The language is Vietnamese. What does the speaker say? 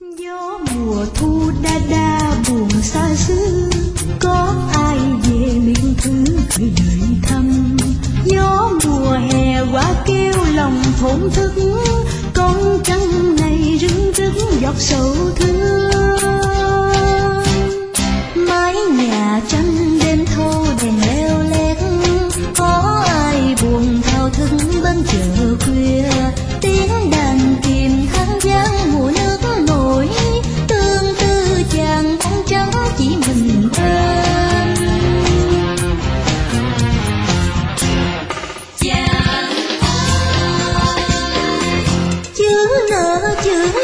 Gió mùa thu đa đa buồn xa xứ, có ai về miền thứ gửi đời thăm. Gió mùa hè quả kêu lòng thổn thức, con trăng này rưng rức giọt sầu thương. Mái nhà tranh đêm thâu đèn leo lét, có ai buồn thao thức bên chợ khuya. Tiếng đàn kìm than vang mùa nước nổi, tương tư chàng bóng trắng chỉ mình em. Chàng ơi, chữ nợ chữ